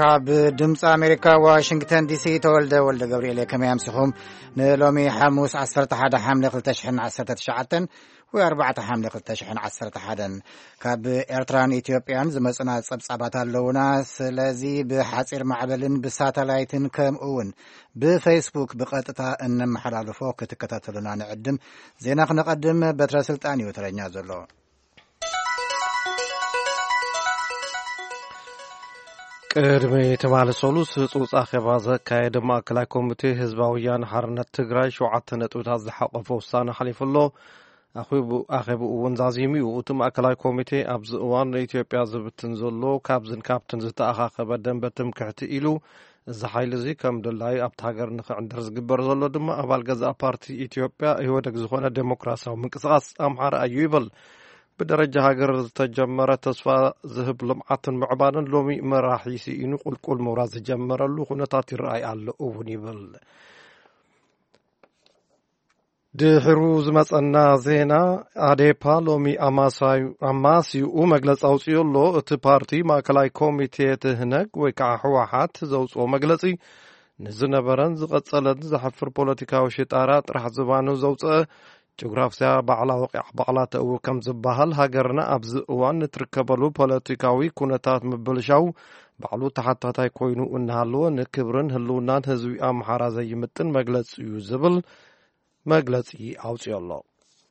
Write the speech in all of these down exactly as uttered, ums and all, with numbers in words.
كاب دمص أمريكا واشنطن دي سي تولد ولد جبريل كما يمسخهم نلومي حموس عسرت حدا حملة قلتشحن عسرت شعتن وأربعة حملة قلتشحن عسرت حدا كاب إيرتران إثيوبيان زمصنا صبصبات اللونا سلازي بحصير معبلن بساتلايتن كم أون بفيسبوك بقطتا إن محلال فوق تكتاتلنا نقدم زينا نقدم بتر سلطاني وترنيا زلو قدمي تمال سولوس صوص أخبازة كايد ماكلا كوميتي حزباويان حرنت تግራይ ሸውዓተ ነጥብታት ዝሓቆፈ ውሳነ ሓሊፉሎ ኣኺቡ ኣኺቡ ወንዛዚሚ ወቱ ማእከላይ ኮሚቴ ኣብዚ እዋን ኢትዮጵያ ዝብትን ዘሎ ካብዝን ካፕትን ዝተኣኻኸበ ደንበ ትምክሕቲ ኢሉ እዚ ሓይሊ እዚ ከም ደላይ ኣብቲ ሃገር ንኽዕንድር ዝግበር ዘሎ ድማ ኣባል ገዛእ ፓርቲ ኢትዮጵያ ህወደግ ዝኾነ ዴሞክራሲያዊ ምንቅስቓስ ኣምሓራ እዩ ይብል بدرجة هاجر تجمرة تصفى ذهب لمعة معبانا لومي مراحيسي إنو قل كل موراز جمرة اللو خنطات الرأي على أوني بل دي حروز مسألنا زينا عديبا لومي أماسي ومجلس أوسيو اللو اتبارتي ما كلاي كوميتي تهنك وكاحوحات زوز ومجلسي نزنا برنز قد صلد زحفر بوليتيكا وشتارات رح زبانو زوز جغرافيا بعلا وقع بعلا تأو كم زبهل هاجرنا أبز وان نتركبلو بوليتيكاوي كونتات مبلشاو بعلو تحت تاي كوينو انهالو نكبرن هلونان هزوي أمحارا زي متن مجلس يوزبل مجلس اي أوسي الله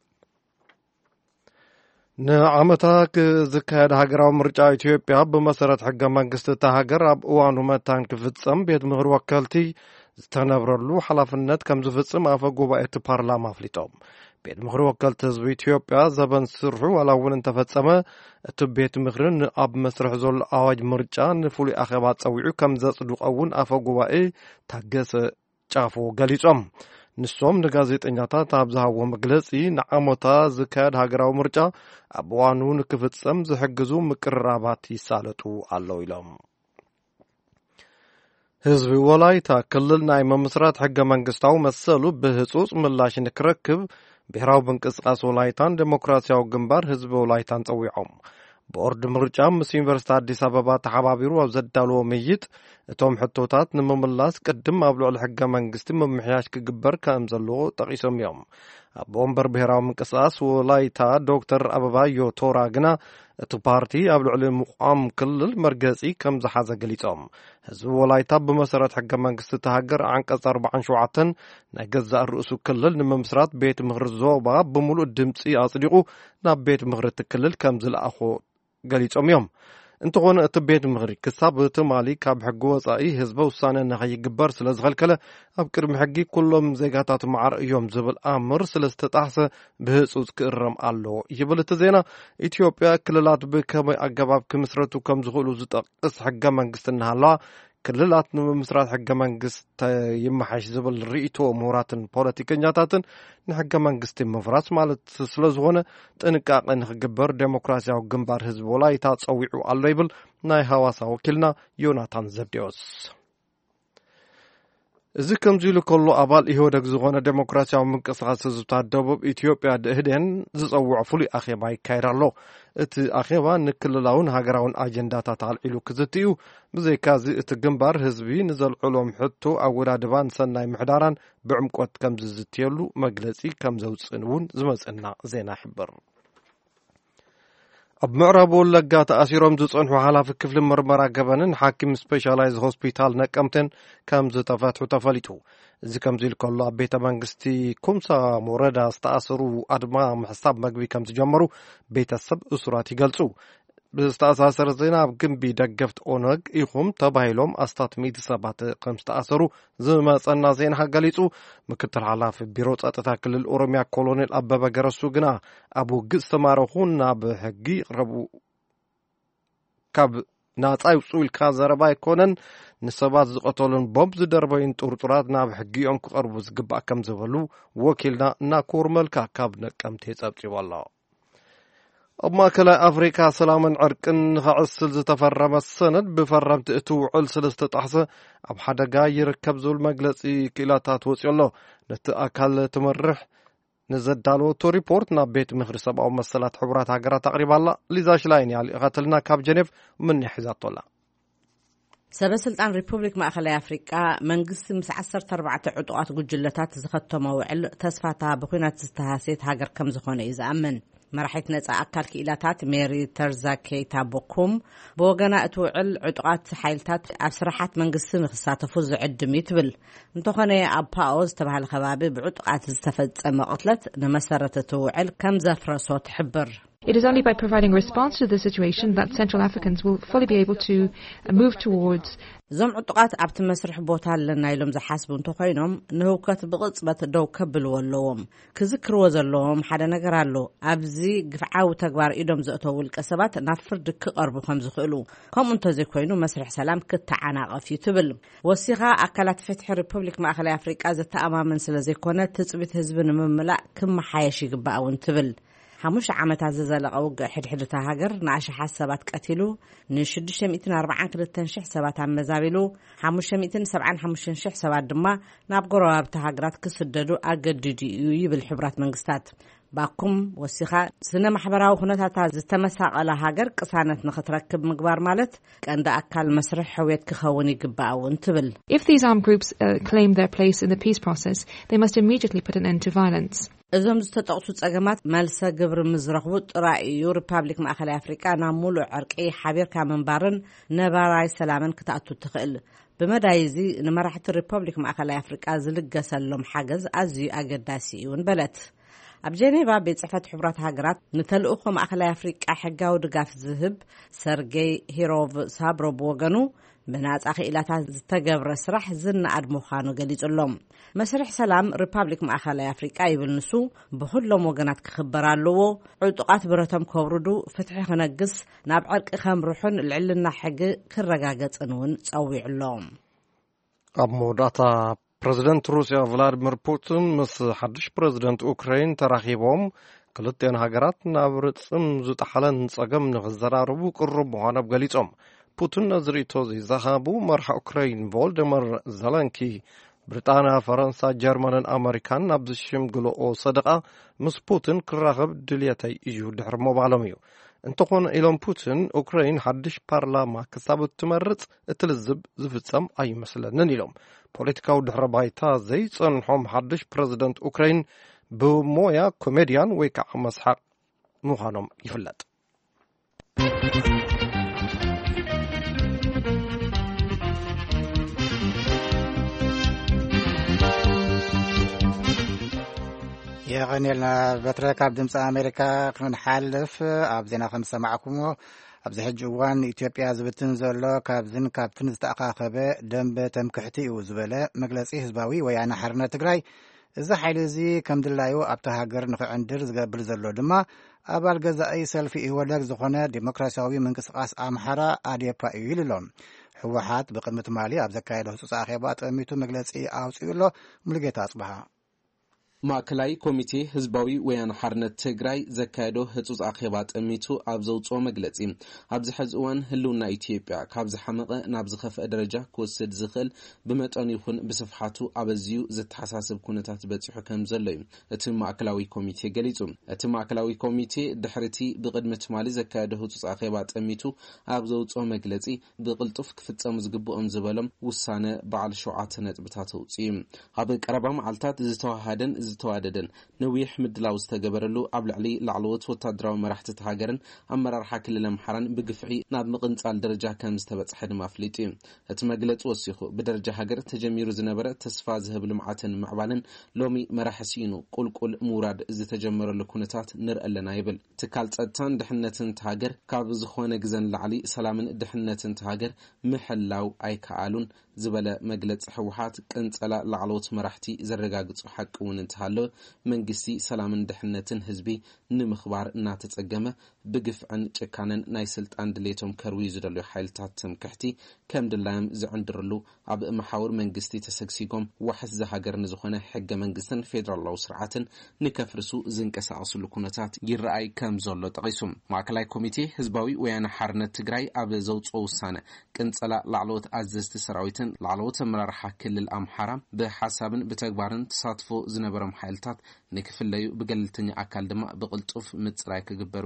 نعمتاك زكاد هاجراو مرجع إثيوبيا بمسارات حق منقست تهاجر أب وانو متان كفتسم بيد مغر وكالتي استنبرلو حلفنت كم زفتسم أفا قوباء بارلاما فليتوم بيت مغر وكالت حزب إثيوبيا زبن سرحو ولا ون تفتسمه تبيت مغرن أب مسرح زول أواج مرجان فولي أخبات سويعو كم زصدوق أون أفا قوباء تاقس جافو قليسوم نسوم نغازيت انياتا تابزها ومجلسي نعمتا زكاد هاجراو مرجع أبوانو نكفتسم زحقزو مقررابات يسالتو علو إلام ህዝቢ ወላይታ ክልል ናይ መምስራት ሕገ መንግስታዊ መሰሉ ብህጹጽ ምላሽ ንክረክብ ብሔራዊ ምንቅስቓስ ወላይታን ዴሞክራሲያዊ ግንባር ህዝቢ ወላይታን ጸዊዖም ቦርድ ምርጫ ምስ ዩኒቨርሲቲ አዲስ አበባ ተሓባቢሩ ኣብ ዘዳልዎ ምይጥ እቶም ሕቶታት ንምምላስ ቅድም ኣብ ልዕሊ ሕገ መንግስቲ ምምሕያሽ ክግበር ከም ዘለዎ ጠቒሶም እዮም ኣብ ወንበር ብሔራዊ ምንቅስቓስ ወላይታ ዶክተር አበባዮ ቶራ ግና እቲ ፓርቲ ኣብ ልዕሊ ምቋም ክልል መርገጺ ከም ዝሓዘ ገሊጾም ህዝቢ ወላይታ ብመሰረት ሕገ መንግስቲ ተሃገር አንቀጽ ኣርባዓን ሸውዓተን ናይ ገዛእ ርእሱ ክልል ንምምስራት ቤት ምክሪ ዞባ ብምሉእ ድምፂ ኣጽዲቑ ናብ ቤት ምክሪ እቲ ክልል ከም ዝለኣኾ ገሊጾም እዮም እንተኾነ እቲ ቤት ምክሪ ክሳብ ትማሊ ካብ ሕጊ ወፃኢ ህዝበ ውሳነ ንኸይግበር ስለ ዝኸልከለ ኣብ ቅድሚ ሕጊ ኩሎም ዜጋታት መዓር እዮም ዝብል ኣምር ስለ ዝተጣሕሰ ብህፁፅ ክእረም ኣሎ ይብል እቲ ዜና ኢትዮጵያ ክልላት ብከመይ ኣገባብ ክምስረቱ ከም ዝኽእሉ ዝጠቅስ ሕገ መንግስቲ እናሃለዋ ክልላት ንምምስራት ሕገ መንግስቲ ይመሓሽ ዝብል ርእይቶ ምሁራትን ፖለቲከኛታትን ንሕገ መንግስቲ ምፍራስ ማለት ስለ ዝኾነ ጥንቃቐ ንኽግበር ዴሞክራሲያዊ ግንባር ህዝቢ ወላይታ ጸዊዑ ኣሎ ይብል ናይ ሐዋሳ ወኪልና ዮናታን ዘብዴዎስ እዚ ከምዚ ኢሉ ከሎ ኣባል ኢህወደግ ዝኾነ ዴሞክራሲያዊ ምንቅስቓስ ህዝብታት ደቡብ ኢትዮጵያ ደኢህዴን ዝጸውዖ ፍሉይ ኣኼባ ይካየድ ኣሎ እቲ ኣኼባ ንክልላውን ሃገራውን ኣጀንዳታት ኣልዒሉ ክዝትዩ ብዘይካዚ እቲ ግንባር ህዝቢ ንዘልዕሎም ሕቶ ኣወዳድባን ሰናይ ምሕዳራን ብዕምቆት ከም ዝዝትየሉ መግለጺ ከም ዘውፅን እውን ዝመጽና ዜና ይሕብር ኣብ ምዕራብ ወለጋ ተኣሲሮም ዝጸንሑ ሓላፊ ክፍሊ ምርመራ ገበንን ሓኪም ስፔሻላይዝ ሆስፒታል ነቀምትን ከም ዝተፈትሑ ተፈሊጡ እዚ ከምዚ ኢሉ ከሎ ኣብ ቤተ መንግስቲ ኩምሳ ወረዳ ዝተኣሰሩ ኣድማ ምሕሳብ መግቢ ከም ዝጀመሩ ቤተሰብ እሱራት ይገልጹ ብዝተኣሳሰረ ዜና ኣብ ግንቢ ደገፍቲ ኦነግ ኢኹም ተባሂሎም ኣስታት ሚእቲ ሰባት ከም ዝተኣሰሩ ዝመጸና ዜና ገሊጹ ምክትል ሓላፊ ቢሮ ጸጥታ ክልል ኦሮሚያ ኮሎኔል ኣበበ ገረሱ ግና ኣብ ውግእ ዝተማረኹ ናብ ሕጊ ይቕረቡ ካብ ናጻ ይውፅኡ ኢልካ ዘረባ ኣይኮነን ንሰባት ዝቐተሉን ቦምብ ዝደርበዩን ጥርጡራት ናብ ሕጊ እዮም ክቐርቡ ዝግባእ ከም ዝበሉ ወኪልና ናኮር መልካ ካብ ነቀምቴ ጸብጺቡ ኣሎ ኣብ ማእከላይ ኣፍሪካ ሰላምን ዕርቅን ንኽዕስል ዝተፈረመ ሰነድ ብፈረምቲ እቲ ውዕል ስለ ዝተጣሕሰ ኣብ ሓደጋ ይርከብ ዝብል መግለጺ ክኢላታት ወፂኡ ኣሎ ነቲ ኣካል ትመርሕ نزدالو تو ريبورت نا بيت مخر سبعة ومسلات حبرات هاجرات تقريبا لا لذا شلاين يعني قتلنا كاب جنيف من حزات الله ሰበስልጣን ሪፑብሊክ ማእከላይ አፍሪቃ መንግስት ምስ ዓሰርተ ኣርባዕተ ዕጡቃት ጉጅለታት ዝኸተመ ውዕል ተስፋታ በኩናት ዝተሃሰት ሃገር ከም ዝኾነ ይዝኣምን መራሒት ነጻ ኣካል ክኢላታት ሜሪ ተርዛ ኬይታ ቦኩም ብወገና እቲ ውዕል ዕጡቃት ሓይልታት ኣብ ስራሓት መንግስቲ ንኽሳተፉ ዝዕድም ይትብል እንተኾነ ኣብ ፓኦ ዝተባህለ ከባቢ ብዕጡቃት ዝተፈጸመ ቅትለት ንመሰረተ እቲ ውዕል ከም ዘፍረሶ ትሕብር It is only by providing response to the situation that Central Africans will fully be able to move towards ዞም ዕጡቃት ኣብቲ መስርሕ ቦታ ኣለና ኢሎም ዝሓስቡ እንተኾይኖም ንህውከት ብቕጽበት ደው ከብልዎ ኣለዎም ክዝክርዎ ዘለዎም ሓደ ነገር ኣሎ ኣብዚ ግፍዓዊ ተግባር ኢዶም ዘእተው ውልቀ ሰባት ናብ ፍርዲ ክቐርቡ ከም ዝኽእሉ ከምኡ እንተዘይኮይኑ መስርሕ ሰላም ክትዓናቐፍ እዩ ትብል ወሲኻ ኣካላት ፍትሒ ሪፑብሊክ ማእከላይ አፍሪቃ ዘተኣማምን ስለ ዘይኮነ ትጽቢት ህዝቢ ንምምላእ ክመሓየሽ ይግባእ እውን ትብል ሓሙሽተ ዓመታት ዝዘለቐ ውግእ ሕድሕድታ ሃገር ንኣሽሓት ሰባት ቀቲሉ ንሽዱሽተ ሚእትን ኣርባዓን ክልተን ሽሕ ሰባት ኣመዛቢሉ ሓሙሽተ ሚእትን ሰብዓን ሓሙሽተን ሽሕ ሰባት ድማ ናብ ጎረባብቲ ሃገራት ክስደዱ ኣገዲዱ እዩ ይብል ሕቡራት መንግስታት ባኩም ወሲኻ ስነ ማሕበራዊ ኩነታታት ዝተመሳቐለ ሃገር ቅሳነት ንኽትረክብ ምግባር ማለት ቀንዲ ኣካል መስርሕ ሕውየት ክኸውን ይግባእ እውን ትብል If these armed groups uh, claim their place in the peace process, they must immediately put an end to violence. እዞም ዝተጠቕሱ ጸገማት መልሰ ግብሪ ምዝረኽቡ ጥራይ እዩ ሪፐብሊክ ማእከላይ አፍሪቃ ናብ ሙሉእ ዕርቂ ሓቢርካ ምንባርን ነባራይ ሰላምን ክትኣቱ ትኽእል ብመዳይዚ ንመራሕቲ ሪፐብሊክ ማእከላይ አፍሪቃ ዝልገሰሎም ሓገዝ ኣዝዩ ኣገዳሲ እዩን በለት ኣብ ጀኔቫ ቤት ጽሕፈት ሕቡራት ሃገራት ንተልእኾ ማእከላይ አፍሪቃ ሕጋዊ ድጋፍ ዝህብ ሰርጌይ ሂሮቭ ሳብሮ ብወገኑ ብናጻ ክኢላታት ዝተገብረ ስራሕ ዝነኣድ ምዃኑ ገሊጹሎም መስርሕ ሰላም ሪፐብሊክ ማእከላይ አፍሪቃ ይብል ንሱ ብኩሎም ወገናት ክኽበር ኣለዎ ዕጡቃት ብረቶም ከብርዱ ፍትሒ ክነግስ ናብ ዕርቂ ከምርሑን ልዕልና ሕጊ ክረጋገጽን እውን ጸዊዕሎም ኣብ መወዳእታ ፕሬዚደንት ሩስያ ቭላድሚር ፑቲን ምስ ሓድሽ ፕሬዚደንት ኡክራይን ተራኺቦም ክልቴን ሃገራት ናብ ርጽም ዝጠሓለን ጸገም ንኽዘራረቡ ቅርብ ምዃኖም ገሊጾም ፑቲን ነዝሪቶ ዘዛኻቡ መርሓ ኡክራይን ቮልደሚር ዘለንኪ ብሪጣንያ ፈረንሳ ጀርመንን ኣሜሪካን ናብ ዝሽምግልኦ ሰደቓ ምስ ፑቲን ክራኸብ ድልየተይ እዩ ድሕሪ ምባሎም እዩ እንተኾነ ኢሎም ፑቲን ኡክራይን ሓድሽ ፓርላማ ክሳብ እትመርጽ እትልዝብ ዝፍጸም ኣይመስለንን ኢሎም ፖለቲካዊ ድሕረ ባይታ ዘይጸንሖም ሓድሽ ፕሬዚደንት ኡክራይን ብሞያ ኮሜድያን ወይ ከዓ መስሓቅ ምዃኖም ይፍለጥ የቀኔልና በትረካ ድምጽ አሜሪካ ክንሓልፍ ኣብ ዜና ከም ሰማዕኩሞ ኣብዚ ሕጂ እዋን ኢትዮጵያ ዝብትን ዘሎ ካብዝን ካብትን ዝተኣኻኸበ ደንበ ተምክሕቲ እዩ ዝበለ መግለጺ ህዝባዊ ወያነ ሓርነት ትግራይ እዚ ሓይሊ እዚ ከም ድላዩ ኣብታ ሃገር ንኽዕንድር ዝገብር ዘሎ ድማ ኣባል ገዛኢ ሰልፊ ይወለግ ዝኾነ ዲሞክራሲያዊ ምንቅስቃስ ኣምሓራ ኣዴፓ እዩ ኢሎም ህወሓት ብቅድሚ ትማሊ ኣብ ዘካየደ ህጹጽ ኣኼባ ጠሚቱ መግለጺ ኣውፅኡሎ ሙሉጌታ ኣጽባሃ ማእከላይ ኮሚቴ ህዝባዊ ወያነ ሓርነት ትግራይ ዘካየዶ ህጹጽ ኣኼባ ጠሚቱ ኣብ ዘውጽኦ መግለጺ ኣብዚ ሕዚ እዋን ህልውና ኢትዮጵያ ካብ ዝሓመቐ ናብ ዝኸፍአ ደረጃ ክወስድ ዝኽእል ብመጠን ይኹን ብስፍሓቱ ኣበዝዩ ዘተሓሳስብ ኩነታት በፂሑ ከም ዘሎ እዩ እቲ ማእከላዊ ኮሚቴ ገሊጹ እቲ ማእከላዊ ኮሚቴ ድሕርቲ ብቅድሚ ትማሊ ዘካየዶ ህጹጽ ኣኼባ ጠሚቱ ኣብ ዘውጽኦ መግለጺ ብቅልጡፍ ክፍጸሙ ዝግብኦም ዝበሎም ውሳነ በዓል ሸውዓተ ነጥብታት ኣውፅዩ ኣብ ቀረባ መዓልታት ዝተዋሃደን ዝተዋደደን ነዊሕ ምድላው ዝተገበረሉ ኣብ ልዕሊ ላዕለዎት ወታደራዊ መራሕቲ ሃገርን ኣመራርሓ ክልል ኣምሓራን ብግፍዒ ናብ ምቕንጻል ደረጃ ከም ዝተበጽሐ ድማ ኣፍሊጡ እዩ እቲ መግለጺ ወሲኹ ብደረጃ ሃገር ተጀሚሩ ዝነበረ ተስፋ ዝህብ ልምዓትን ምዕባልን ሎሚ መራሕሲኑ ቁልቁል ምውራድ ዝተጀመረሉ ኩነታት ንርኢ ኣለና ይብል ትካል ጸጥታን ድሕነትን ሃገር ካብ ዝኾነ ግዘን ላዕሊ ሰላምን ድሕነትን ሃገር ምሕላው ኣይከኣሉን ዝበለ መግለጽ ህወሓት ቅንጸላ ላዕለዎት መራሕቲ ዘረጋግጹ ሓቂ እውን እንተሃለወ መንግስቲ ሰላምን ድሕነትን ህዝቢ ንምኽባር እናተጸገመ ብግፍዕን ጭካነን ናይ ስልጣን ድሌቶም ከርዊ ዝደልዩ ሓይልታት ትምክሕቲ ከም ድላዮም ዝዕንድርሉ ኣብ መሓውር መንግስቲ ተሰግሲጎም ዋሕስ ዝሃገር ንዝኾነ ሕገ መንግስትን ፌደራላዊ ስርዓትን ንከፍርሱ ዝንቀሳቐስሉ ኩነታት ይረኣይ ከም ዘሎ ጠቒሱ ማእከላይ ኮሚቴ ህዝባዊ ወያነ ሓርነት ትግራይ ኣብ ዘውጽኦ ውሳነ ቅንጸላ ላዕለዎት ኣዘዝቲ ሰራዊትን ላዕለዎት ኣመራርሓ ክልል ኣምሓራ ብሓሳብን ብተግባርን ተሳትፎ ዝነበሮም ሓይልታት ንክፍለዩ ብገለልተኛ ኣካል ድማ ብቅልጡፍ ምጽራይ ክግበሩ እውን እዩ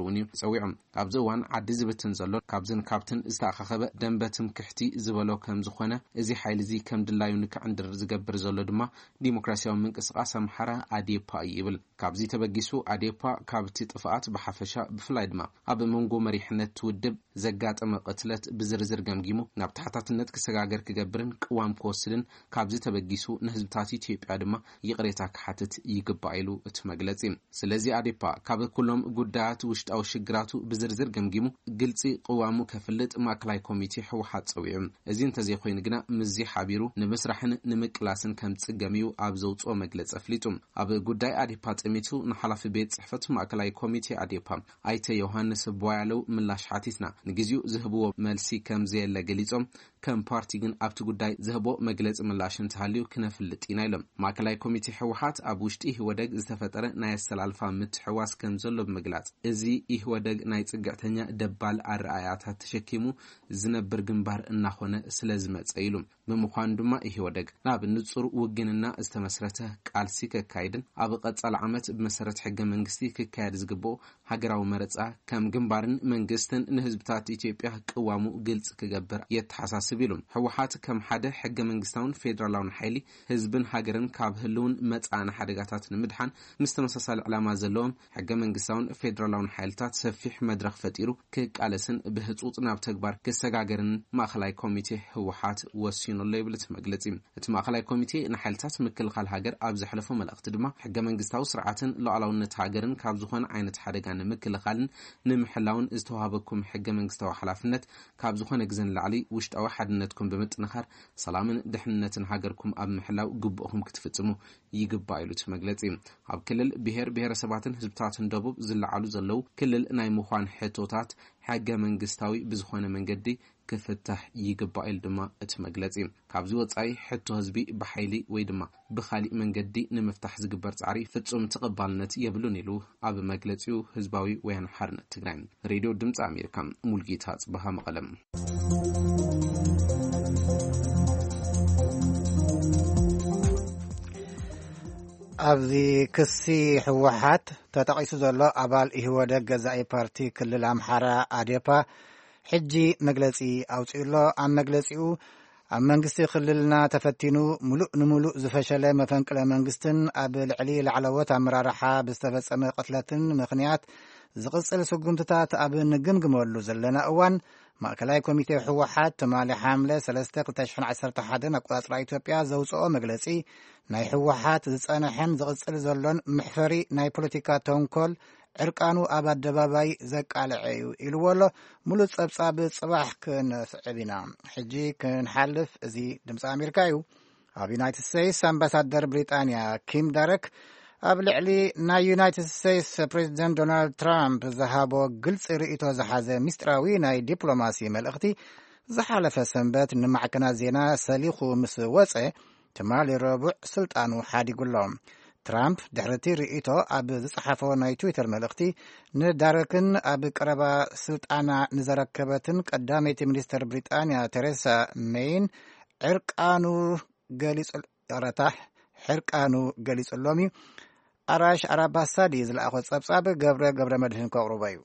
ፀዊዖም ኣብዚ እዋን ዓዲ ዝብትን ዘሎ ካብዝን ካብትን ዝተኣኻኸበ ደንበትም ክሕቲ ዝበሎ ከም ዝኾነ እዚ ሓይሊ እዚ ከም ድላዩ ንክዕንድር ዝገብር ዘሎ ድማ ዲሞክራሲያዊ ምንቅስቃስ ኣምሓራ ኣዴፓ ይብል ካብዚ ተበጊሱ ኣዴፓ ካብቲ ጥፍኣት ብሓፈሻ ብፍላይ ድማ ኣብ መንጎ መሪሕነት ውድብ ዘጋጠመ ቅትለት ብዝርዝር ገምጊሙ ናብ ታሕታትነት ክሰጋገር ክገብርን ቅዋም ክወስድን ካብዚ ተበጊሱ ንህዝብታት ኢትዮጵያ ድማ ይቅሬታ ክሓትት ይግባእ ኢሉ እቲ መግለጺ ስለዚ ኣዴፓ ካብ ኩሎም ጉዳያት ውሽጣዊ ሽግራቱ ብዝርዝር ገምጊሙ ግልጺ ቅዋሙ ከፍልጥ ማእከላይ ኮሚቴ ህወሓት ፀዊዑ እዚ እንተዘይኮይኑ ግና ምዚ ሓቢሩ ንምስራሕን ንምቅላስን ከም ጽገሚዩ ኣብ ዘውፅኦ መግለጺ ኣፍሊጡ ኣብ ጉዳይ ኣዴፓ ጽሚቱ ንሓላፊ ቤት ጽሕፈት ማእከላይ ኮሚቴ ኣዴፓ ኣይተ ዮሃንስ ቦያለው ምላሽ ሓቲትና ንግዚኡ ዝህብዎ መልሲ ከም ዘየለ ገሊጾም ከም ፓርቲ ግን ኣብቲ ጉዳይ ዝህቦ መግለጺ ምላሽ እንተሃልዩ ክነፍልጥ ኢና ኢሎም ማእከላይ ኮሚቴ ህወሓት ኣብ ውሽጢ ህወደግ ዝተፈጠረ ናይ ኣሰላልፋ ምትሕዋስ ከም ዘሎ ብምግላጽ እዚ ህወደግ ናይ ጽግዕተኛ ደባል ኣረኣያታት ተሸኪሙ ዝነብር ግንባር እናኾነ ስለዝመጸ ኢሉ ብምዃኑ ድማ ህወደግ ናብ ንጹር ውግንና ዝተመስረተ ቃልሲ ከካይድን ኣብ ቀጻል ዓመት ብመሰረት ሕገ መንግስቲ ክካየድ ዝግብኦ ሃገራዊ መረጻ ከም ግንባርን መንግስትን ንህዝብታት ኢትዮጵያ ቅዋሙ ግልጽ ክገብር የተሓሳስብ ኢሉ ህወሓት ከም ሓደ ሕገ መንግስታውን ፌደራላውን ሓይሊ ህዝብን ሃገርን ካብ ህልውን መጻና ሓደጋታት ንምድሓን ምስተመሳሳሊ ዕላማ ዘለዎም ሕገ መንግስታውን ፌደራላውን ሓይልታት ሰፊሕ መድረኽ ፈጢሩ ክቃለስን ብህጹጽ ናብ ተግባር ክሰጋገርን ማእከላይ ኮሚቴ ህወሓት ወሲኑሎ ይብልት መግለጺ እቲ ማእከላይ ኮሚቴ ንሓይልታት ምክልኻል ሃገር ኣብ ዘሕለፈ መልእኽቲ ድማ ሕገ መንግስታዊ ስርዓትን ሉዓላውነት ሃገርን ካብ ዝኾነ ዓይነት ሓደጋ ንምክልኻልን ንምሕላውን ዝተዋሃበኩም ሕገ መንግስታዊ ሓላፍነት ካብ ዝኾነ ግዘን ላዕሊ ውሽጣዊ ሓድነትኩም ብምጥንኻር ሰላምን ድሕንነትን ሃገርኩም ኣብ ምሕላው ግብኦኩም ክትፍጽሙ ይግባእ ኢሉ እቲ መግለጺ ኣብ ክልል ብሄር ብሄረሰባትን ህዝብታትን ደቡብ ዝለዓሉ ዘለው ክልል ናይ ምዃን ሕቶታት ሕገ መንግስታዊ ብዝኾነ መንገዲ ክፍታሕ ይግባእ ኢሉ ድማ እቲ መግለጺ ካብዚ ወጻኢ ሕቶ ህዝቢ ብሓይሊ ወይ ድማ ብኻሊእ መንገዲ ንምፍታሕ ዝግበር ጻዕሪ ፍጹም ተቐባልነት የብሉን ኢሉ ኣብ መግለጺኡ ህዝባዊ ወያነ ሓርነት ትግራይ ሬድዮ ድምፂ ኣሜሪካ ሙልጌታ ጽባሃ መቐለም ኣብዚ ክሲ ህወሓት ተጠቂሱ ዘሎ ኣባል ህወደግ ገዛኢ ፓርቲ ክልል ኣምሓራ ኣዴፓ ሕጂ መግለጺ ኣውፂኡሎ ኣብ መግለጺኡ ኣብ መንግስቲ ክልልና ተፈቲኑ ሙሉእ ንሙሉእ ዝፈሸለ መፈንቅለ መንግስትን ኣብ ልዕሊ ላዕለዎት ኣመራርሓ ብዝተፈጸመ ቅትለትን ምኽንያት ዝቕጽል ስጉምትታት ኣብ ንግምግመሉ ዘለና እዋን ማእከላይ ኮሚቴ ህወሓት ትማሊ ሓምለ ሰለስተ ክልተ ሽሕን ዓሰርተ ሓደን ኣቆጻጽራ ኢትዮጵያ ዘውፅኦ መግለጺ ናይ ህወሓት ዝጸንሐን ዝቕጽል ዘሎን ምሕፈሪ ናይ ፖለቲካ ተንኮል ዕርቃኑ ኣብ ኣደባባይ ዘቃልዐ እዩ ኢልዎ ኣሎ ሙሉእ ጸብጻብ ጽባሕ ክንስዕብ ኢና ሕጂ ክንሓልፍ እዚ ድምፂ ኣሜሪካ እዩ ኣብ ዩናይትድ ስቴትስ ኣምባሳደር ብሪጣንያ ኪም ዳረክ ኣብ ልዕሊ ናይ ዩናይትድ ስቴትስ ፕሬዚደንት ዶናልድ ትራምፕ ዝሃቦ ግልፂ ርእቶ ዝሓዘ ምስጢራዊ ናይ ዲፕሎማሲ መልእኽቲ ዝሓለፈ ሰንበት ንማዕከናት ዜና ሰሊኹ ምስ ወፀ ትማሊ ረቡዕ ስልጣኑ ሓዲጉሎም ትራምፕ ድሕርቲ ርእቶ ኣብ ዝጸሓፈ ናይ ትዊተር መልእኽቲ ንዳረክን ኣብ ቀረባ ስልጣና ንዘረከበትን ቀዳመይቲ ሚኒስተር ብሪጣንያ ቴሬሳ ሜይን ዕርቃኑ ገሊጹ ረታሕ ሕርቃኑ ገሊጹሎም እዩ ኣራሽ ኣራባሳዲ ዝለኣኾ ጸብጻብ ገብረ ገብረ መድህን ከቕርቦ እዩ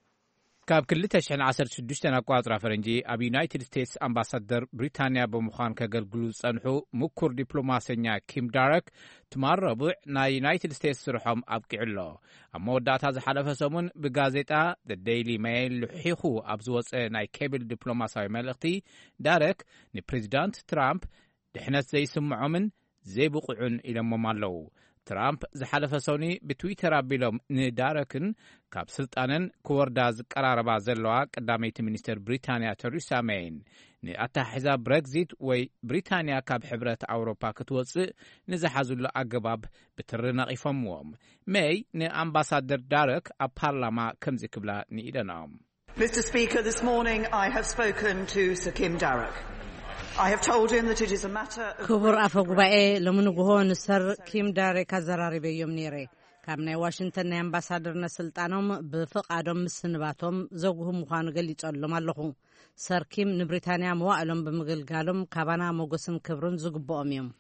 ካብ ክልተ ሽሕን ዓሰርተ ሽዱሽተ ኣቆጻጽራ ፈረንጂ ኣብ ዩናይትድ ስቴትስ ኣምባሳደር ብሪታንያ ብምዃን ከገልግሉ ዝጸንሑ ምኩር ዲፕሎማሰኛ ኪም ዳረክ ትማል ረቡዕ ናይ ዩናይትድ ስቴትስ ስርሖም ኣብቂዑሎ ኣብ መወዳእታ ዝሓለፈ ሰሙን ብጋዜጣ ዘ ዴይሊ ሜይል ልሒኹ ኣብ ዝወፀ ናይ ኬብል ዲፕሎማሳዊ መልእኽቲ ዳረክ ንፕሬዚዳንት ትራምፕ ድሕነት ዘይስምዖምን ዘይብቕዑን ኢሎሞም ኣለዉ ትራምፕ ዝሓለፈ ሰውኒ ብትዊተር ኣቢሎም ንዳረክን ካብ ስልጣነን ክወርዳ ዝቀራረባ ዘለዋ ቀዳመይቲ ሚኒስተር ብሪታንያ ቴሬሳ ሜይን ንኣታሕዛ ብሬግዚት ወይ ብሪታንያ ካብ ሕብረት ኣውሮፓ ክትወፅእ ንዝሓዙሉ ኣገባብ ብትሪ ነቒፎምዎም ሜይ ንኣምባሳደር ዳረክ ኣብ ፓርላማ ከምዚ ክብላ ንኢደናኦም Mister Speaker, this morning I have spoken to Sir Kim Darroch. I have told him that it is a matter of ክቡር ኣፈ ጉባኤ ለምንጉሆ ንሰር ኪም ዳረክ ኣዘራሪበዮም ነይረ ካብ ናይ ዋሽንግተን ናይ ኣምባሳደርነት ስልጣኖም ብፍቃዶም ምስንባቶም ዘጉህ ምዃኑ ገሊጾሎም ኣለኹ ሰር ኪም ንብሪታንያ መዋዕሎም ብምግልጋሎም ካባና ሞገስን ክብርን ዝግብኦም እዮም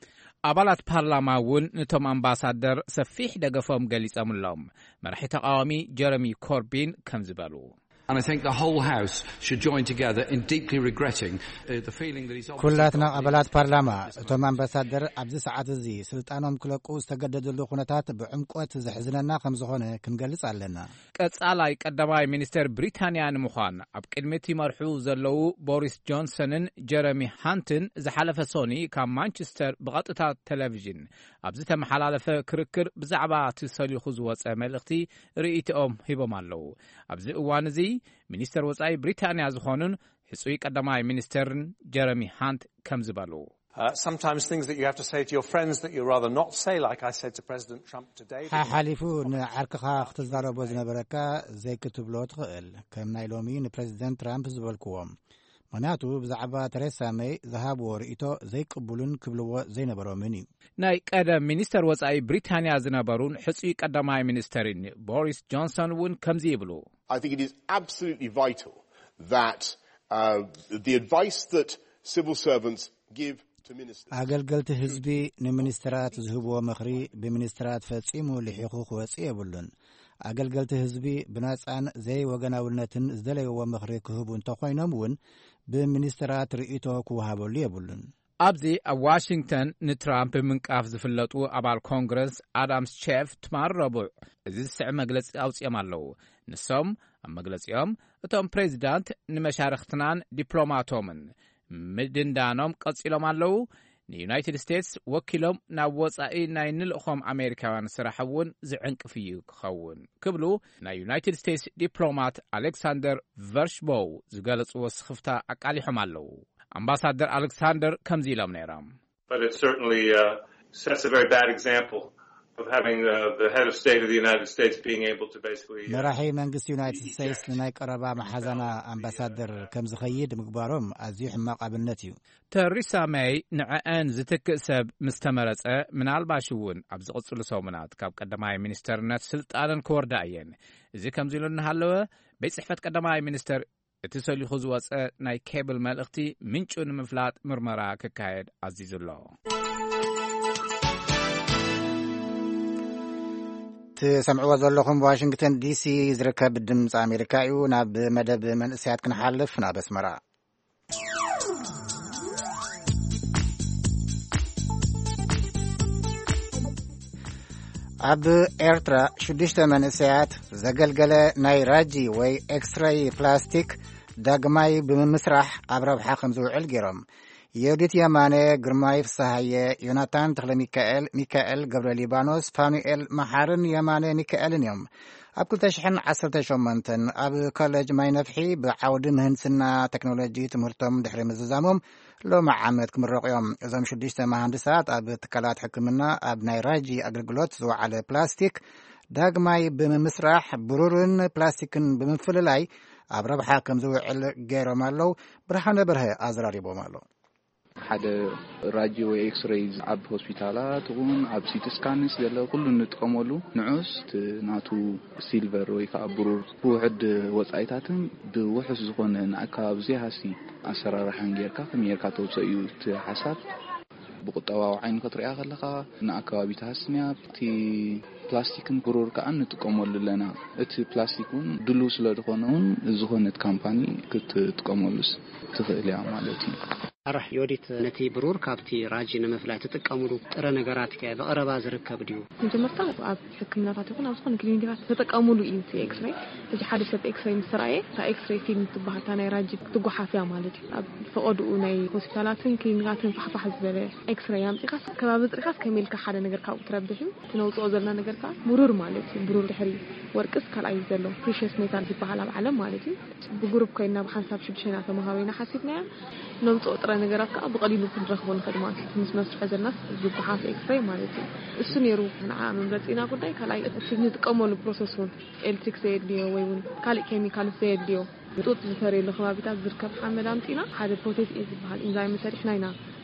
ኣባላት ፓርላማ እውን ነቶም ኣምባሳደር ሰፊሕ ደገፎም ገሊጾምሎም መራሒ ተቃዋሚ ጀረሚ ኮርቢን ከም ዝበሉ And I think the whole House should join together in deeply regretting uh, the feeling that he's ኩላትና ኣባላት ፓርላማ እቶም ኣምባሳደር ኣብዚ ሰዓት እዚ ስልጣኖም ክለቁ ዝተገደደሉ ኩነታት ብዕምቆት ዝሕዝነና ከም ዝኾነ ክንገልጽ ኣለና። ቀጻላይ ቀዳማይ ሚኒስተር ብሪታንያ ንምዃን ኣብ ቅድሚት ይመርሑ ዘለዉ ቦሪስ ጆንሰንን ጀረሚ ሃንትን ዝሓለፈ ሶኒ ካብ ማንቸስተር ብቐጥታ ቴሌቪዥን ኣብ ዝተመሓላለፈ ክርክር ብዛዕባ ትሰሊኹ ዝወፀ መልእኽቲ ርእይቶኦም ሂቦም ኣለዉ። ኣብዚ እዋን እዚ ሚኒስተር ወጻኢ ብሪታንያ ዝኾኑን ሕጹይ ቀዳማይ ሚኒስተርን ጀረሚ ሃንት ከም ዝበሉ Uh, sometimes things that you have to say to your friends that you rather not say, like I said to President Trump today. ሓሊፉ ንዓርክኻ ክትዛረቦ ዝነበረካ ዘይክትብሎ ትኽእል ከም ናይ ሎሚ ንፕሬዚደንት ትራምፕ ዝበልክዎም ምክንያቱ ብዛዕባ ተሬሳ ሜይ ዝሃብዎ ርእይቶ ዘይቅቡሉን ክብልዎ ዘይነበሮምን እዩ። ናይ ቀደም ሚኒስተር ወጻኢ ብሪታንያ ዝነበሩን ሕጹይ ቀዳማይ ሚኒስተርን ቦሪስ ጆንሰን እውን ከምዚ ይብሉ I think it is absolutely vital that uh, the advice that civil servants give ኣገልገልቲ ህዝቢ ንሚኒስትራት ዝህብዎ ምኽሪ ብሚኒስትራት ፈጺሙ ልሒኹ ክወጽእ የብሉን። ኣገልገልቲ ህዝቢ ብነጻን ዘይወገናውነትን ዝደለይዎ ምኽሪ ክህቡ እንተኾይኖም እውን ብሚኒስትራት ርእይቶ ክወሃበሉ የብሉን። ኣብዚ ኣብ ዋሽንግተን ንትራምፕ ምንቃፍ ዝፍለጡ ኣባል ኮንግረስ ኣዳምስ ሼፍ ትማር ረቡዕ እዚ ዝስዕ መግለጺ ኣውፅኦም ኣለዉ። ንሶም ኣብ መግለጺኦም እቶም ፕሬዚዳንት ንመሻርክትናን ዲፕሎማቶምን ምድንዳኖም ቀጺሎም ኣለዉ። ንዩናይትድ ስቴትስ ወኪሎም ናብ ወጻኢ ናይ ንልእኾም ኣሜሪካውያን ስራሕ እውን ዝዕንቅፍ እዩ ክኸውን ክብሉ ናይ ዩናይትድ ስቴትስ ዲፕሎማት ኣሌክሳንደር ቨርሽቦው ዝገለጽዎ ስኽፍታ ኣቃሊሖም ኣለዉ። ኣምባሳደር ኣሌክሳንደር ከምዚ ኢሎም ነይሮም But it certainly uh, sets a very bad example of having uh, the head of state of the United States being able to basically መራሒ መንግስቲ ዩናይትድ ስቴትስ ንናይ ቀረባ መሓዛና ኣምባሳደር ከም ዝኸይድ ምግባሮም ኣዝዩ ሕማቕ ኣብነት እዩ። ተሪሳ ሜይ ንዕአን ዝትክእ ሰብ ምስ ተመረጸ ምናልባሽ እውን ኣብ ዝቕጽሉ ሰሙናት ካብ ቀዳማይ ሚኒስተርነት ስልጣንን ክወርዳ እየን። እዚ ከምዚ ኢሉ እናሃለወ ቤት ጽሕፈት ቀዳማይ ሚኒስተር እቲ ሰሊኹ ዝወፀ ናይ ኬብል መልእኽቲ ምንጩ ንምፍላጥ ምርመራ ክካየድ ኣዚዙ ኣሎ። ትሰምዕዎ ዘለኹም ዋሽንግተን ዲሲ ዝርከብ ድምፂ ኣሜሪካ እዩ። ናብ መደብ መንእስያት ክንሓልፍ ናብ ኣስመራ ኣብ ኤርትራ ሽዱሽተ መንእስያት ዘገልገለ ናይ ራጂ ወይ ኤክስሬይ ፕላስቲክ ዳግማይ ብምስራሕ ኣብ ረብሓ ከም ዝውዕል ገይሮም የውዲት የማነ ግርማይ ፍሳሃየ ዮናታን ተክለ ሚካኤል ሚካኤል ገብረ ሊባኖስ ፋኑኤል መሓርን የማነ ሚካኤልን እዮም ኣብ ክልተ ሽሕን ዓሰርተ ሸሞንተን ኣብ ኮሌጅ ማይ ነፍሒ ብዓውዲ ምህንድስና ቴክኖሎጂ ትምህርቶም ድሕሪ ምዝዛሞም ሎሚ ዓመት ክምረቑ እዮም። እዞም ሽዱሽተ መሃንድሳት ኣብ ትካላት ሕክምና ኣብ ናይ ራጂ ኣገልግሎት ዝወዓለ ፕላስቲክ ዳግማይ ብምስራሕ ብሩርን ፕላስቲክን ብምፍልላይ ኣብ ረብሓ ከም ዝውዕል ገይሮም ኣለው። ብርሃነ በርሀ ኣዝራሪቦም ኣሎ። ሓደ ራጂ ወይ ኤክስሬይ ኣብ ሆስፒታላት እውን ኣብ ሲቲ ስካንስ ዘሎ ኩሉ ንጥቀመሉ ንዑስ ናቱ ሲልቨር ወይ ከዓ ብሩር ብውሕድ ወጻኢታትን ብውሕስ ዝኾነ ንኣካባቢ ዘይሃሲ ኣሰራርሓን ጌርካ ከመይርካ ተውፅእ እዩ እቲ ሓሳብ ብቁጠባዊ ዓይኒ ክትሪኣ ከለኻ ንኣካባቢ ተሃስንያ እቲ ፕላስቲክን ብሩር ከዓ ንጥቀመሉ ኣለና። እቲ ፕላስቲክ እውን ድልው ስለ ዝኾነ እውን ዝኾነት ካምፓኒ ክትጥቀመሉስ ትኽእል እያ ማለት እዩ። ኣራሕ ዮዲት ነቲ ብሩር ካብቲ ራጂ ንምፍላይ ተጠቀሙሉ ጥረ ነገራት ከ በቀረባ ዝርከብ ድዩ መጀመርታ ኣብ ሕክምናታት ይኹን ኣብ ዝኾነ ክሊኒካት ተጠቀሙሉ እዩ እቲ ኤክስሬይ እዚ ሓደ ሰብ ኤክስሬይ ምስራየ ታ ኤክስሬይ ፊልም ትባሃታ ናይ ራጂ ትጓሓፍያ ማለት እዩ። ኣብ ፈቀድኡ ናይ ሆስፒታላትን ክሊኒካትን ፋሕፋሕ ዝበለ ኤክስሬይ ኣምፂኻ ከባቢ ጥሪኻስ ከመልካ ሓደ ነገር ካብኡ ትረብሕ ትነውፅኦ ዘለና ነገር ከዓ ብሩር ማለት እዩ። ብሩር ድሕሪ ወርቅስ ካልኣይ ዘሎ ፕሪሸስ ሜታል ዝበሃል ኣብ ዓለም ማለት እዩ። ብግሩፕ ኮይና ብሓንሳብ ሽዱሽተ ተማሃሮይና ሓሲብናያ ነውፅኦ ጥረ ነገራት ከዓ ብቀሊሉ ክንረክቦ ንኽድማት ምስ መስርሕ ዘናስ ዝጓሓፍ ኤክስሬይ ማለት እዩ። እሱ ነይሩ ንዓ መንበፂና ጉዳይ ካልኣይ እቲ ንጥቀመሉ ፕሮሰሱን ኤሌክትሪክ ዘየድልዮ ወይ እውን ካልእ ኬሚካል ዘየድልዮ ጡጥ ዝፈርየሉ ከባቢታት ዝርከብ ሓመድ ኣምፂና ሓደ ፕሮቴዝ ዝበሃል ኢንዛይም ሰሪሕና ኢና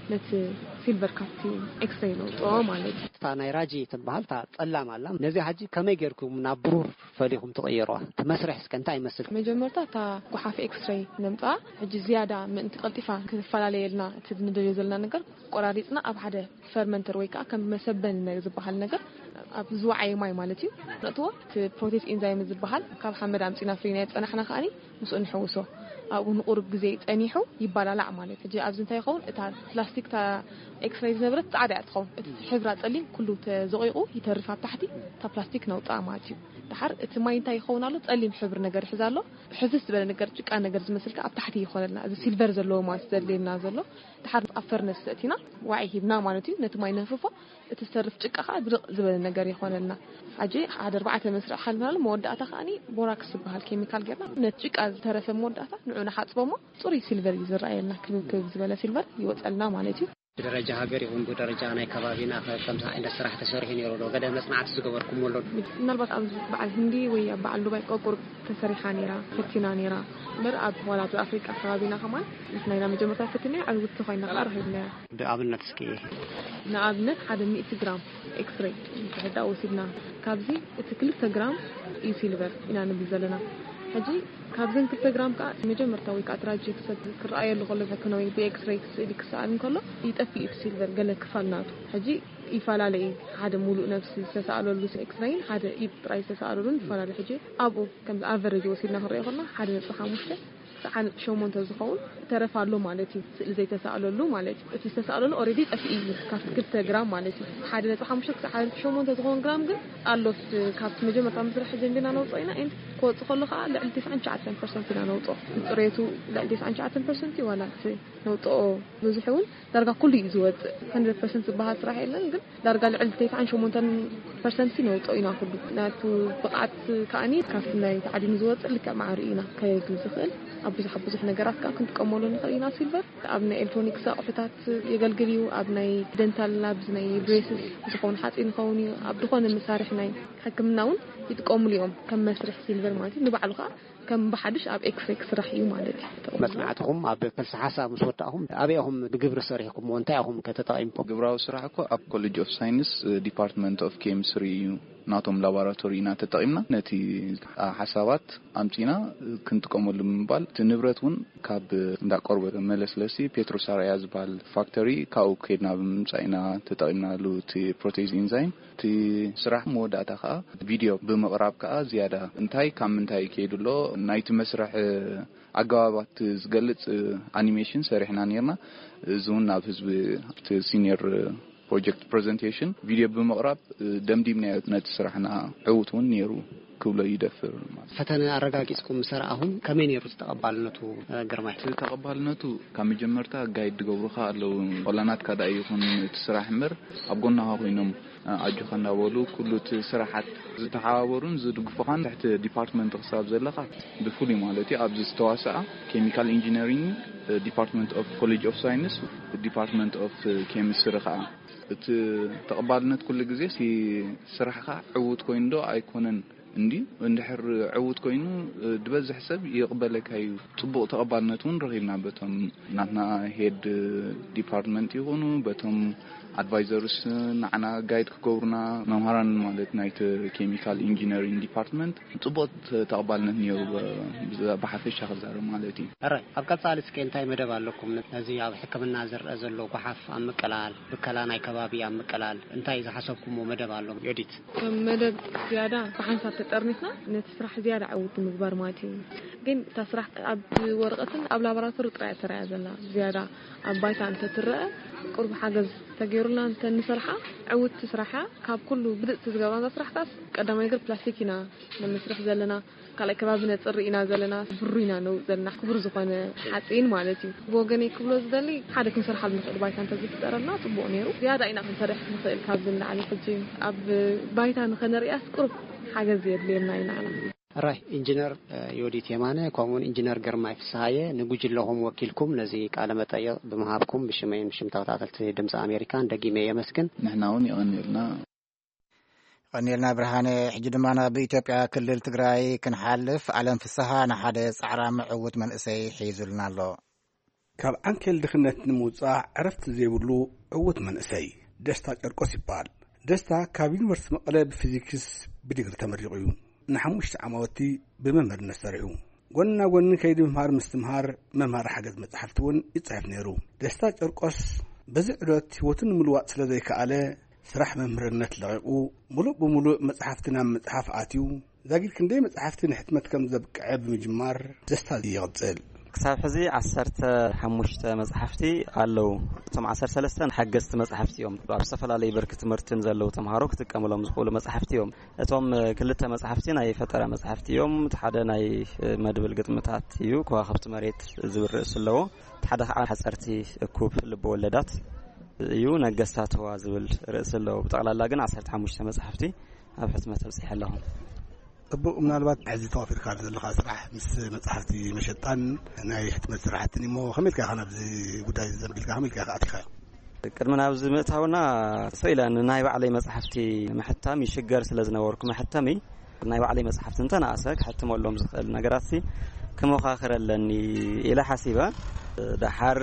نت سيلفر كافتي إكسري نوطو مالتي فأنا راجي تبهال فألام علام نزي حاجي كم يجركم نابرور فليهم تغيروه تمسرح سكنتا يمثل مجمرتا تا قحافي إكسري نمطا حجي زيادة من تقلتفا كفلالي لنا تندري زلنا نقر قراريتنا أب حدا فرمنتر ويكا كم مسبن يزبحال نقر أب زوعي ماي مالتي نقطوه بروتيز إنزيم يزبحال كاب حمد أمسينا فرينات أنا حنا خاني مسؤول نحوسه أو نقرب جزيت أنيحو يبالا لا مالتي جي أبزن تايخون تا بلاستيك تا إكسري زبرت عادة تخون حبرات اللي كله تزقيقو يترفع تحتي تا بلاستيك نوطا مالتي تحر تماين تايخون على تقلي محبر نجار حزالو حزست بلا نجار تك أنا نجار زمسلك أب تحتي يخوننا إذا سيلفر زلوا ما استدلين نازلوا تحر أفرنا ستينا وعي هبنا مالتي نتماين نفوفه تتصرف تك أخا برق زبل نجار يخوننا أجي عاد أربعة مسرع حلنا مودة أتخاني بوراكس بهالكيميكال جرنا نتشك از ترف مودة نعنا حاط بوما صوري سيلفر يزرعينا كم كزبالة سيلفر يوصلنا مالتي درجة هاجري هم بدرجة أنا كبابينا كم ساعة عند الصراحة تسرحين يرودو قدر نسمع تسقبركم ولود نلبس أمز بعد هندي ويا بعد لبيك أقرب تسرحانيرا فتنانيرا مرأب ولا بأفريقيا كبابينا كمان إحنا إذا مجموعة فتنة على وتخينا أرهبنا بقابلنا تسكي نقابلنا هذا مئة جرام إكسري هذا أوسيدنا كابزي تكلفة جرام يسيلفر إنا نبذلنا حجي كابزين كلفة جرام كا مجموعة توي كأتراجي كسد كرأي اللي غلفة كانوا بإكسري اللي كسألن كله يتأفي يسيلفر قال لك فالناتو حجي يفعل عليه هذا مولو نفسي سأسأله لوس إكسرين هذا يبرأي سأسأله لون يفعل عليه حجي أبو كم أفرج وسيلنا هرئي قلنا هذا نصحى مشته عن شو منتظخون تعرف له مالتي زي تسأله له مالتي تسأله له أريد أفئي كاف كلتا جرام مالتي هذا نصحى مشته عن شو منتظخون جرام جل قالوا كاف مجمع تامزر حجين بينا نوصينا إن كود خلق على الدفع عن عشرة بالمئة نوطو ريتو لا الدفع عن عشرة بالمئة ولا نوطو نزحون درجة كل يزود مية بالمئة بهات راح إلا نقول درجة الدفع عن شو منتن بالمئة نوطو إنا كله ناتو بقعت كأني كاف ناي تعدي نزود اللي كمعرينا كي تزخل أبو زح أبو زح نجارات كأنت كمولون خلينا سيلفر أبناء إلكترونيكس أفتات يجلجليو أبناء دنتال لابز ناي بريسز زخون حاتين خوني أبدخون المسارح ناي حكمناون يتقوم اليوم كم مسرح سيلفر مالتي نبعلقها كم بحدش أب إكس إكس رح يوم مالتي مسمعتهم أب فلسحة مسوتهم أبيهم بجبر صريحكم وانتعهم كتطايمكم جبراو صراحكم أب كوليج أوف ساينس ديبارتمنت أوف كيمستري ناتهم لابوراتوري نات تطعمنا نتي حسابات أمتينا كنت كمل منبال تنبرتون كاب دا قرب ملسلسي بيتروساريا زبال فاكتوري كاو كيدنا بمساينا تطعمنا لو تي بروتيز إنزيم تي سرح مودا تخا فيديو بمقرب كا زيادة انتاي كم انتاي كيدلو نايت مسرح أجابات زقلت أنيميشن سرحنا نيرنا زون نافذ سينيور project presentation فيديو بمقرب دمدمنا نتسرحنا عوتون نيرو كولا يدفر فتنا أرجعكم سرعهم كمين يرز تقبلناتو جرماح تقبلناتو كم جمرتا قايد جورخا لو قلنات كذا يكون تسرح مر أبغنا هاوينهم أجوخنا ولو كله تسرحت تحاورون زد قفقان تحت department حساب زلقة بفولي مالتي أبز تواسع chemical engineering department of college of science department of chemistry خا تقبلنات كل جزء في سرحة عود كويندو أيكونن عندي وندحر عود كوينو دبز حساب يقبلك هاي طبق تقبلناتون رغينا بتم نحنا هيد ديبارتمنت يكونوا بتم advisors نعنا guide كورنا نمهران مالت نايت chemical engineering department طبق تقبلنا نيو بحث شخص زار مالتي أرى أبقى ثالث كنتاي مدب لكم نزي على حكم الناظر أزلوا بحث عن مكلال بكلان أي كبابي عن مكلال أنت إذا حسبكم ومدب لهم يديت مدب زيادة بحث تترمسنا نتسرح زيادة عود مقبر ماتي جن تسرح أب ورقة أب لابراتور ترى ترى زلا زيادة أب بايت عن تترى قرب حاجز تجيرنا أنت نسرحها عود تسرحها كاب كله بدأت تزجاجنا تسرح تاس قدام يقرب بلاستيكنا لما نسرح زلنا قال كبابنا تسرقنا زلنا برينا نو زلنا كبر زقنا حاتين مالتي بوجني كبر زلي حدا كن سرح المسألة بايت عن تزيد ترى تبونيرو زيادة إنا كن سرح مسألة كابنا على فجيم أب بايت عن خنا رئاس قرب حاجة زياد لينا إنا على راي انجينير يوديت يمانه كومون انجينير جرماي فسايه نغوج لهم وكيلكم نزي قال متايا بمهابكم بشمين مشم تاوتاتلت دمص امريكان دغيمه يمسكن نحناون يونيلنا قنيلنا برهانه حج دمانا بإثيوبيا كلل تግራይ كنحالف علم فسها نحده صعرا معوت من اسي حيزلنا له ካብ አንኬል ድኽነት ንምውፃእ ዕረፍቲ ዘይብሉ ዕውት መንእሰይ ደስታ ጨርቆስ ይበሃል። ደስታ ካብ ዩኒቨርሲቲ መቐለ ብፊዚክስ ብዲግሪ ተመሪቑ እዩ። ንሓሙሽተ ዓመት ብመምህርነት ሰሪሑ ጎንና ጎኒ ከይዲ ምምሃር ምስትምሃር መምሃር ሓገዝ መጽሓፍቲ እውን ይጽሕፍ ነይሩ። ደስታ ጨርቆስ በዚ ዕለት ህይወቱን ምልዋጥ ስለ ዘይከኣለ ስራሕ መምህርነት ለቂቁ ሙሉእ ብሙሉእ መጽሓፍትና መጽሓፍ ኣትዩ ዛጊድ ክንደይ መጽሓፍቲ ንሕትመት ከም ዘብቅዐ ብምጅማር ደስታ ይቕጽል። ክሳብ ሕዚ ዓሰርተ ሓሙሽተ መጽሓፍቲ ኣለው። እቶም ዓሰርተ ሰለስተ ሓገዝቲ መጽሓፍቲ እዮም። ኣብ ዝተፈላለዩ ብርኪ ትምህርትን ዘለው ተምሃሮ ክትቀምሎም ዝኽእሉ መጽሓፍቲ እዮም። እቶም ክልተ መጽሓፍቲ ናይ ፈጠራ መጽሓፍቲ እዮም። ሓደ ናይ መድብል ግጥምታት እዩ ከዋኽብቲ መሬት ዝብል ርእሲ ኣለዎ። ሓደ ከዓ ሓጸርቲ እኩብ ልብ ወለዳት እዩ ነገስታት ህዋ ዝብል ርእሲ ኣለዎ። ብጠቕላላ ግን ዓሰርተ ሓሙሽተ መጽሓፍቲ ኣብ ሕትመት ተብጽሕ ኣለኹ። طبق من الوقت عزيز توفير كارد اللي خاص راح مس مصحفتي مشطان ناي حتمت سرعتني مو خميل كا خنا بزي ጉዳይ ዘምግል ካ خميل كا አትካ ቅድመና ኣብዚ ምእታውና ሰይላን ናይ ባዕለይ መጽሓፍቲ መሕታም ይሽገር ስለ ዝነበርኩ መሕታሚ ናይ ባዕለይ መጽሓፍቲ እንተናኣሰክ ሕትመሎም ዝኽእል ነገራት ከመኻኸረለኒ ኢላ ሓሲባ ዳሓር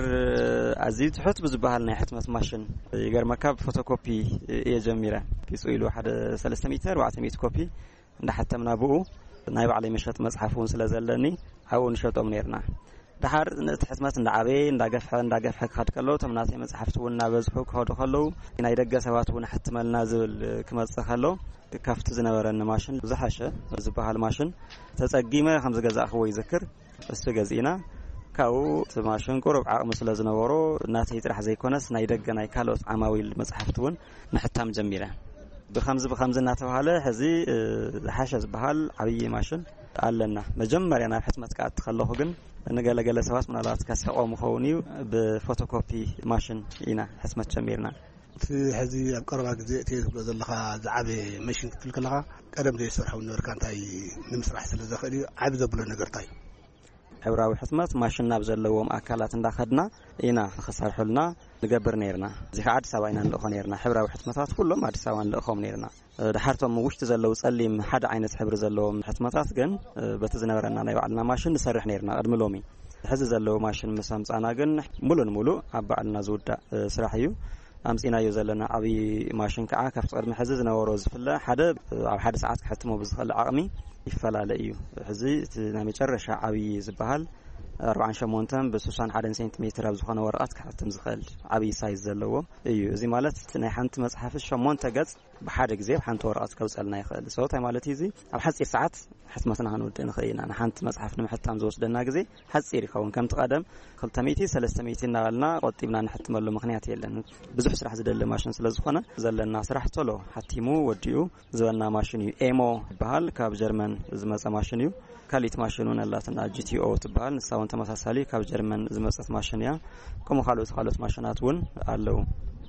ኣዝዩ ትሑት ብዝበሃል ናይ ሕትመት ማሽን ይገርመካ ፎቶኮፒ እየ ጀሚረ ፒሱ ኢሉ ሓደ ሰለስተ ሚተር ኣርባዕተ ሚተር ኮፒ እንዳحتمنا بو ናይ ባዕለይ መሸጥ መጽሓፉን ስለ ዘለኒ ኣብኡ ንሸጦም ነርና ዳሓር ንሕትመት እንዳዓበ እንዳገፍሐ እንዳገፍሐ ካድ ከሎ ተምናተይ መጽሓፍቱን ናበዝሑ ከወዱ ከለው ናይ ደገ ሰባቱን ሕትመልና ዝብል ክመጽእ ከሎ ካፍቲ ዝነበረን ማሽን ዝሓሸ ዝባሃል ማሽን ተጸጊመ ከም ዝገዛእኽዎ ይዝክር እሱ ገዚና ካው ማሽን ቁሩብ ዓቕሚ ስለ ዝነበሮ እናተይ ጥራሕ ዘይኮነስ ናይ ደገ ናይ ካልኦት ዓማዊል መጽሓፍቱን ንሕታም ጀሚረ بخمس بخمس ناتوهاله هذي حاشة بحال عبية ماشين علنا مجمّر أنا حتى ما تقعد تخلوه جن أنا جل جل سواس من على تكسر أو مخوني بفوتوكوبي ماشين هنا حتى ما تشميرنا في هذه أقرب جزء تيجي بس اللقاء زعبي ماشين في الكلها كلام زي سرح ونوركان تاي نمسرح سل الزخري عبد بلا نجار تاي حوراوي حتمات ماشين نبذل لهم أكلات ندخدنا هنا خسر حلنا نجبر نيرنا زي عاد سوينا نلقون نيرنا حوراوي حتمات كلهم عاد سوينا نلقون نيرنا دحرتهم وش تزلوا سلم حدا عينة حبر زلهم حتمات جن بتزنا ورنا نيوعدنا ماشين نسرح نيرنا أرملومي حز زلوا ماشين مسامس أنا جن ملون ملو عبالنا زود سرحيو أمسينا يزلنا عبي ماشين كعاك في أرم حززنا وروز في الله حدا أو حدا ساعات حتى مو بزخل عقمي يفلا لأيو حزي نامي ترش عبي زبهال أربعين شمونتم بسوسان حدا سنتيمتر بزخنا ورقات حتى مزخل عبي سايز زلوا أيو زي مالت نحنت مصحف الشمونتا جت بحاجة جزء حنت ورقات كوسلنا يخل صوت هاي مالتي زي أو حس ساعات حتى مثلا هنود نخينا نحنت مصحفنا حتى مزوج دنا جزء حتصير يخون كم تقدم خلتميتي سلستميتي نقلنا قطيبنا نحتم له مخنيات يلن بزح سرح زدل ماشين سلزخنا زلنا سرح طلو حتى مو وديو زلنا ماشينيو إيمو بحال كاب جرمن زمس ماشينيو كاليت ماشينون اللاتنا جي تي أو تبال نساون تمساسالي كاب جرمن زمس ماشينيا كم خالوت خالوت ماشينات ون علو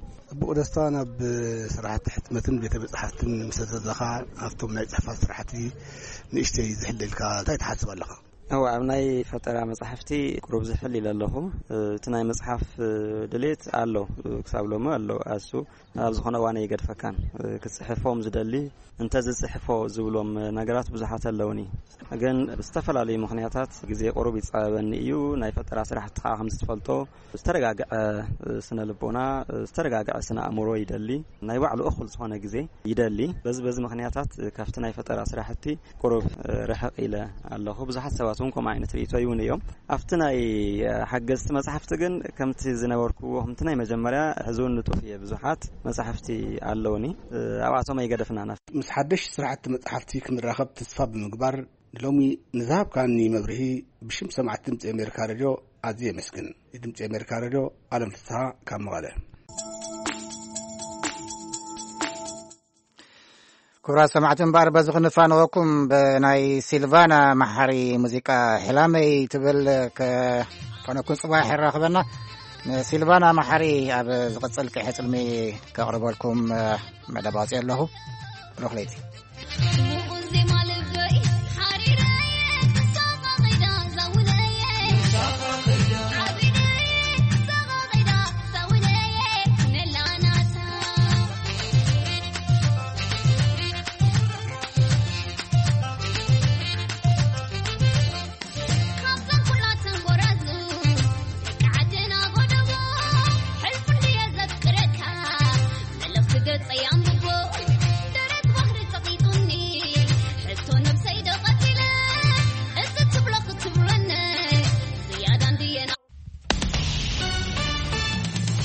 بودستانا بصراحة حتمتن بيت بصحتن مسدد لخا أفتم نايت حفاظ صراحتي نشتي زحل الكا تايت حاسب لخا هو عمناي فترة مصحفتي قروب زحل إلى اللهم تناي مصحف دليت قالو كسابلو ما قالو أسو أبزخنا وانا يقد فكان كتصحفهم زدلي انتز الصحفو زولهم نقرات بزحات اللوني أجن استفل علي مخنياتات جزء قروب يتصابن إيو ناي فترة صراحة تخاهم ستفلتو استرجع سنة لبونا استرجع سنة أمورو يدلي ناي وعلو أخل صوانا جزء يدلي بس بس مخنياتات كفتنا فترة صراحتي قروب رحق إلى الله بزحات سوا تونكم عين تريتوا يوم اليوم أفتنا حجزت مصحفت جن كم تزنوركو هم تناي مجمرة هزون نتوفي بزحات مصحفتي علوني أوعتهم ما يقدفنا أنا مس حدش سرعة مصحفتي كم راقب تصفى بمقبر لومي نذهب كاني مبرهي بشم سمعت دمت أمريكا رجو عزيز مسكن دمت أمريكا رجو علم فسها كم غلا كورا سمعتم بار بزغ نفانوكم بناي سيلفانا محري موسيقى حلامي تبل ك فنكون صباح الرخبنا سيلفانا محري اب زقصل كحصلمي كقرب لكم مدباصي له روح ليتي